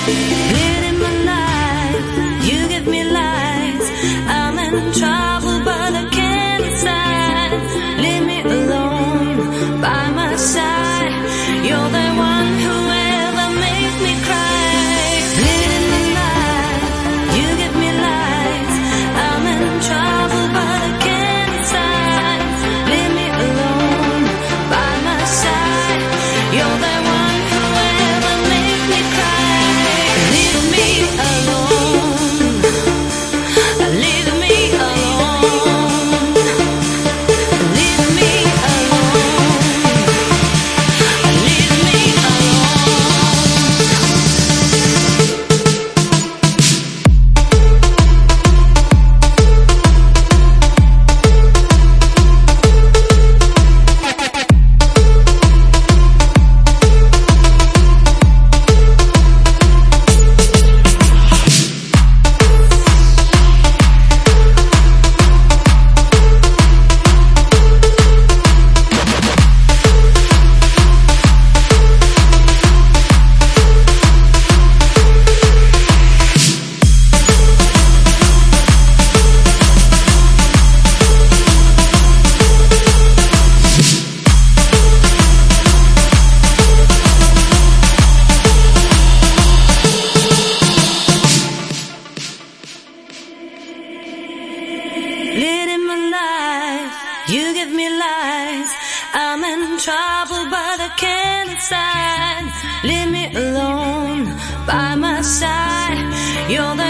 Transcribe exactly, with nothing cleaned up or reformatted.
Leading my life, you give me lights. I'm in trouble, but I can't decide. Leave me alone by my side. You're the one who ever makes me cry. Leading my life, you give me lights. I'm in trouble, but I can't decide. Leave me alone by my side. You're the one who ever makes me cry. Leave me alone. Leave me alone. Leave me alone. Leave me leading my life, you give me lies. I'm in trouble, but I can't decide. Leave me alone by my side. You're the